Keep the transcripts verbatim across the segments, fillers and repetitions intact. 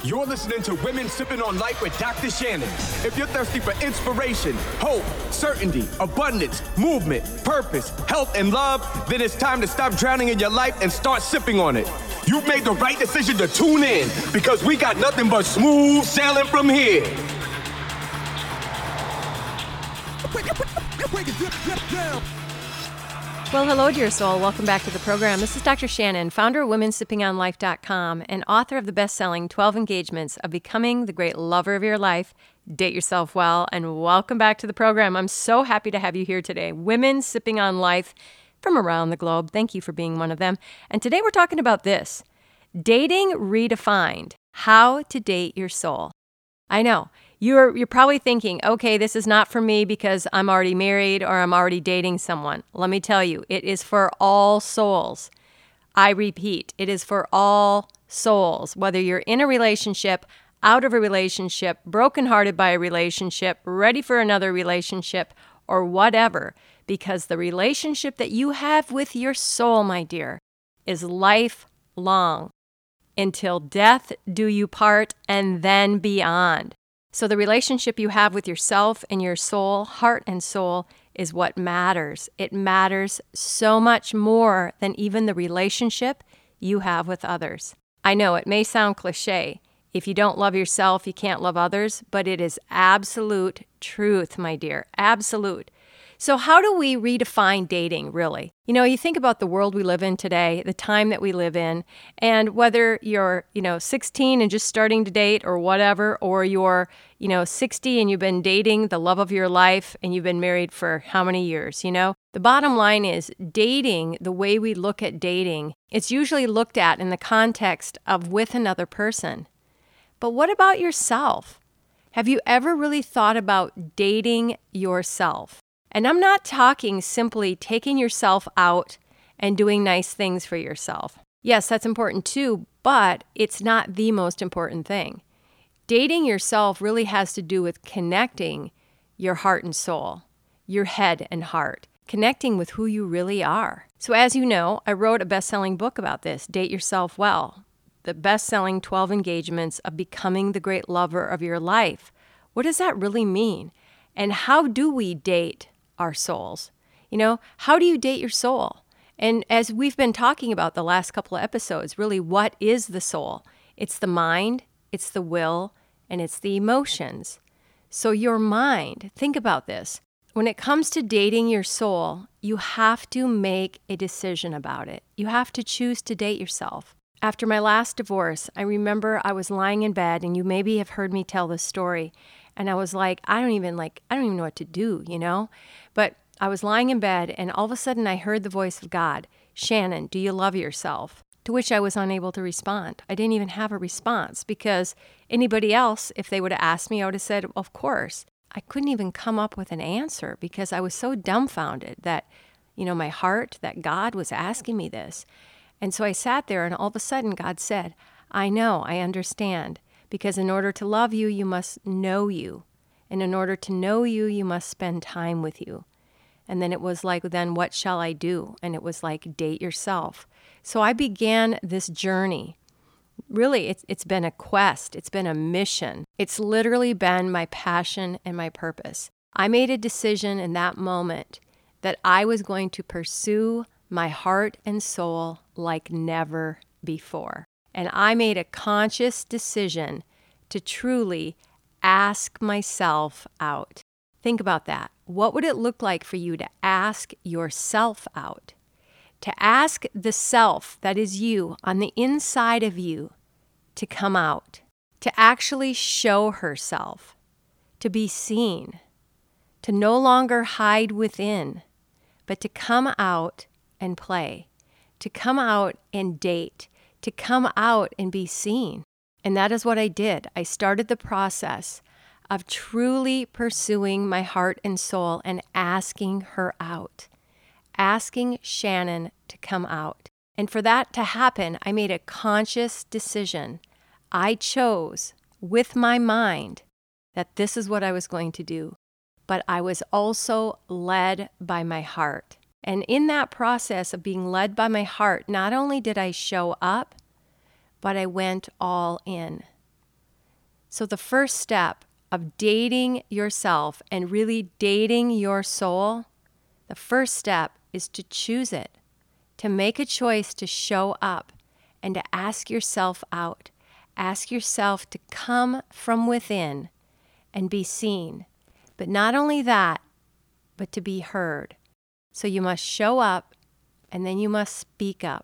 You're listening to Women Sipping on Life with Doctor Shannon. If you're thirsty for inspiration, hope, certainty, abundance, movement, purpose, health, and love, then it's time to stop drowning in your life and start sipping on it. You've made the right decision to tune in because we got nothing but smooth sailing from here. Well, hello, dear soul. Welcome back to the program. This is Doctor Shannon, founder of women sipping on life dot com and author of the best-selling twelve Engagements of Becoming the Great Lover of Your Life. Date yourself well, and welcome back to the program. I'm so happy to have you here today. Women sipping on life from around the globe. Thank you for being one of them. And today we're talking about this, dating redefined, how to date your soul. I know. You're you're probably thinking, okay, this is not for me because I'm already married or I'm already dating someone. Let me tell you, it is for all souls. I repeat, it is for all souls, whether you're in a relationship, out of a relationship, brokenhearted by a relationship, ready for another relationship, or whatever, because the relationship that you have with your soul, my dear, is lifelong. Until death do you part, and then beyond. So the relationship you have with yourself and your soul, heart and soul, is what matters. It matters so much more than even the relationship you have with others. I know it may sound cliche. If you don't love yourself, you can't love others, but it is absolute truth, my dear, absolute. So how do we redefine dating, really? You know, you think about the world we live in today, the time that we live in, and whether you're, you know, sixteen and just starting to date or whatever, or you're, you know, sixty and you've been dating the love of your life and you've been married for how many years, you know? The bottom line is dating, the way we look at dating, it's usually looked at in the context of with another person. But what about yourself? Have you ever really thought about dating yourself? And I'm not talking simply taking yourself out and doing nice things for yourself. Yes, that's important too, but it's not the most important thing. Dating yourself really has to do with connecting your heart and soul, your head and heart, connecting with who you really are. So as you know, I wrote a best-selling book about this, Date Yourself Well, the best-selling twelve Engagements of Becoming the Great Lover of Your Life. What does that really mean? And how do we date our souls? You know, how do you date your soul? And as we've been talking about the last couple of episodes, really, what is the soul? It's the mind, it's the will, and it's the emotions. So your mind, think about this. When it comes to dating your soul, you have to make a decision about it. You have to choose to date yourself. After my last divorce, I remember I was lying in bed, and you maybe have heard me tell this story, and I was like, I don't even like, I don't even know what to do, you know? But I was lying in bed, and all of a sudden I heard the voice of God, Shannon, do you love yourself? To which I was unable to respond. I didn't even have a response because anybody else, if they would have asked me, I would have said, of course. I couldn't even come up with an answer because I was so dumbfounded that, you know, my heart, that God was asking me this. And so I sat there, and all of a sudden God said, I know, I understand. Because in order to love you, you must know you. And in order to know you, you must spend time with you. And then it was like, then what shall I do? And it was like, date yourself. So I began this journey. Really, it's it's been a quest. It's been a mission. It's literally been my passion and my purpose. I made a decision in that moment that I was going to pursue my heart and soul like never before. And I made a conscious decision to truly ask myself out. Think about that. What would it look like for you to ask yourself out? To ask the self that is you on the inside of you to come out, to actually show herself, to be seen, to no longer hide within, but to come out and play, to come out and date, to come out and be seen. And that is what I did. I started the process of truly pursuing my heart and soul and asking her out, asking Shannon to come out. And for that to happen, I made a conscious decision. I chose with my mind that this is what I was going to do. But I was also led by my heart. And in that process of being led by my heart, not only did I show up, but I went all in. So the first step of dating yourself and really dating your soul, the first step is to choose it, to make a choice to show up and to ask yourself out. Ask yourself to come from within and be seen. But not only that, but to be heard. So you must show up and then you must speak up.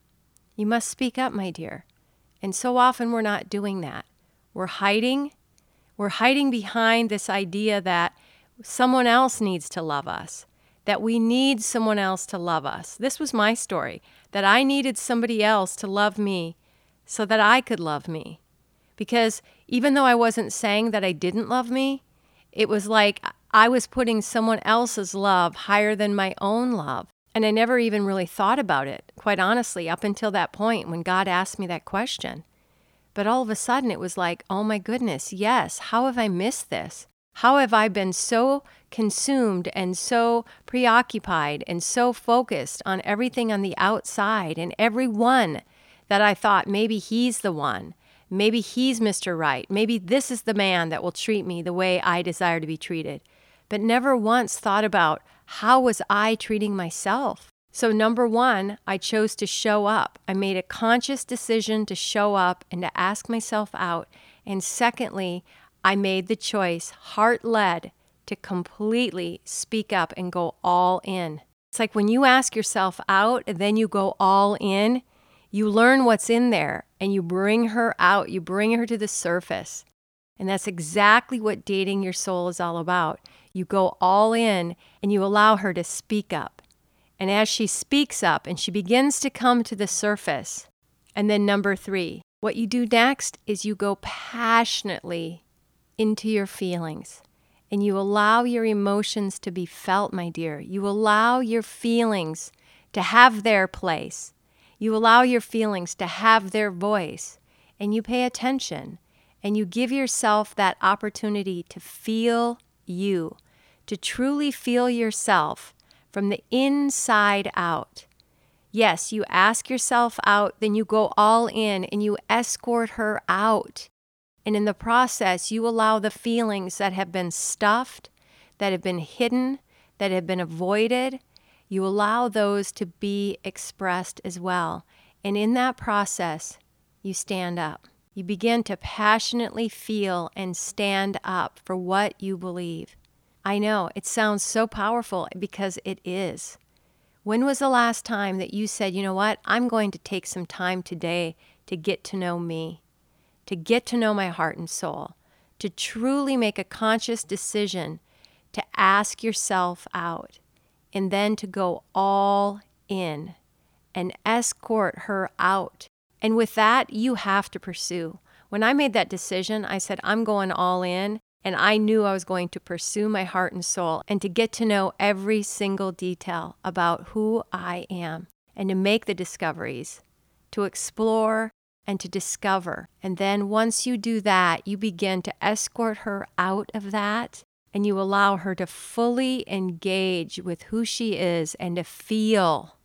You must speak up, my dear. And so often we're not doing that. We're hiding. We're hiding behind this idea that someone else needs to love us, that we need someone else to love us. This was my story, that I needed somebody else to love me so that I could love me. Because even though I wasn't saying that I didn't love me, it was like I was putting someone else's love higher than my own love. And I never even really thought about it, quite honestly, up until that point when God asked me that question. But all of a sudden it was like, oh my goodness, yes, how have I missed this? How have I been so consumed and so preoccupied and so focused on everything on the outside and everyone that I thought maybe he's the one, maybe he's Mister Right, maybe this is the man that will treat me the way I desire to be treated, but never once thought about how was I treating myself. So number one, I chose to show up. I made a conscious decision to show up and to ask myself out. And secondly, I made the choice, heart-led, to completely speak up and go all in. It's like when you ask yourself out and then you go all in, you learn what's in there and you bring her out, you bring her to the surface. And that's exactly what dating your soul is all about. You go all in and you allow her to speak up. And as she speaks up and she begins to come to the surface, and then number three, what you do next is you go passionately into your feelings and you allow your emotions to be felt, my dear. You allow your feelings to have their place. You allow your feelings to have their voice, and you pay attention and you give yourself that opportunity to feel you, to truly feel yourself from the inside out. Yes, you ask yourself out, then you go all in and you escort her out. And in the process, you allow the feelings that have been stuffed, that have been hidden, that have been avoided, you allow those to be expressed as well. And in that process, you stand up. You begin to passionately feel and stand up for what you believe. I know, it sounds so powerful because it is. When was the last time that you said, you know what, I'm going to take some time today to get to know me, to get to know my heart and soul, to truly make a conscious decision to ask yourself out, and then to go all in and escort her out. And with that, you have to pursue. When I made that decision, I said, I'm going all in. And I knew I was going to pursue my heart and soul and to get to know every single detail about who I am and to make the discoveries, to explore and to discover. And then once you do that, you begin to escort her out of that and you allow her to fully engage with who she is and to feel,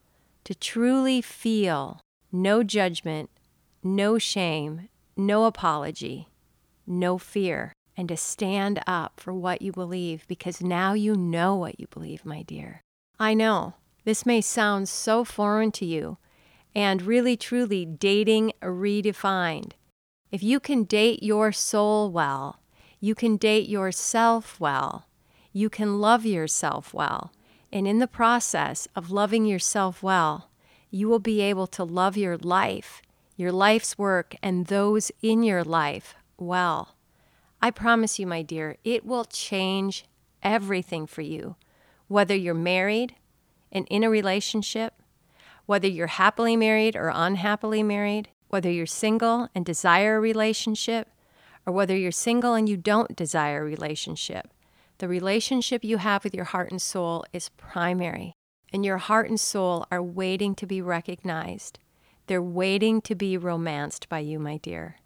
to truly feel no judgment, no shame, no apology, no fear. And to stand up for what you believe, because now you know what you believe, my dear. I know this may sound so foreign to you, and really truly dating redefined. If you can date your soul well, you can date yourself well, you can love yourself well, and in the process of loving yourself well, you will be able to love your life, your life's work, and those in your life well. I promise you, my dear, it will change everything for you. Whether you're married and in a relationship, whether you're happily married or unhappily married, whether you're single and desire a relationship, or whether you're single and you don't desire a relationship, the relationship you have with your heart and soul is primary. And your heart and soul are waiting to be recognized. They're waiting to be romanced by you, my dear.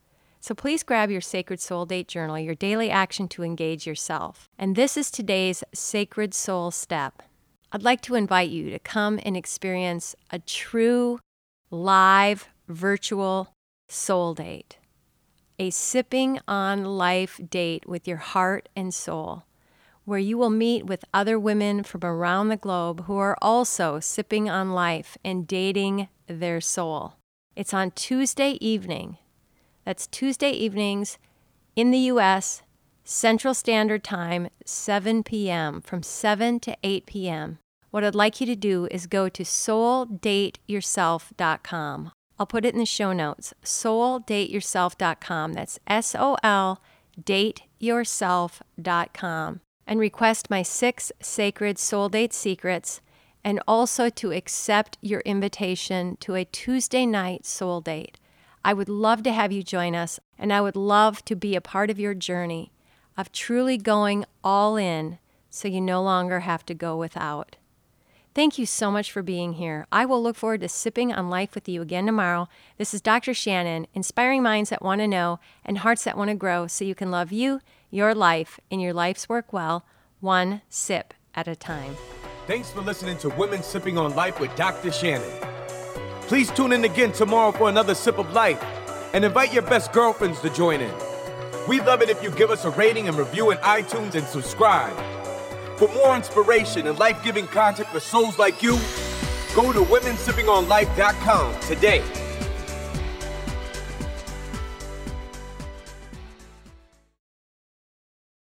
So please grab your Sacred Soul Date Journal, your daily action to engage yourself. And this is today's Sacred Soul Step. I'd like to invite you to come and experience a true, live, virtual soul date. a Sipping on Life date with your heart and soul, where you will meet with other women from around the globe who are also sipping on life and dating their soul. It's on Tuesday evening. That's Tuesday evenings in the U S, Central Standard Time, seven p.m., from seven to eight p.m. What I'd like you to do is go to soul date yourself dot com. I'll put it in the show notes, soul date yourself dot com. That's S O L date yourself dot com. And request my six sacred soul date secrets, and also to accept your invitation to a Tuesday night soul date. I would love to have you join us, and I would love to be a part of your journey of truly going all in so you no longer have to go without. Thank you so much for being here. I will look forward to sipping on life with you again tomorrow. This is Doctor Shannon, inspiring minds that want to know and hearts that want to grow so you can love you, your life, and your life's work well, one sip at a time. Thanks for listening to Women Sipping on Life with Doctor Shannon. Please tune in again tomorrow for another sip of life, and invite your best girlfriends to join in. We'd love it if you give us a rating and review in iTunes and subscribe. For more inspiration and life-giving content for souls like you, go to women sipping on life dot com today.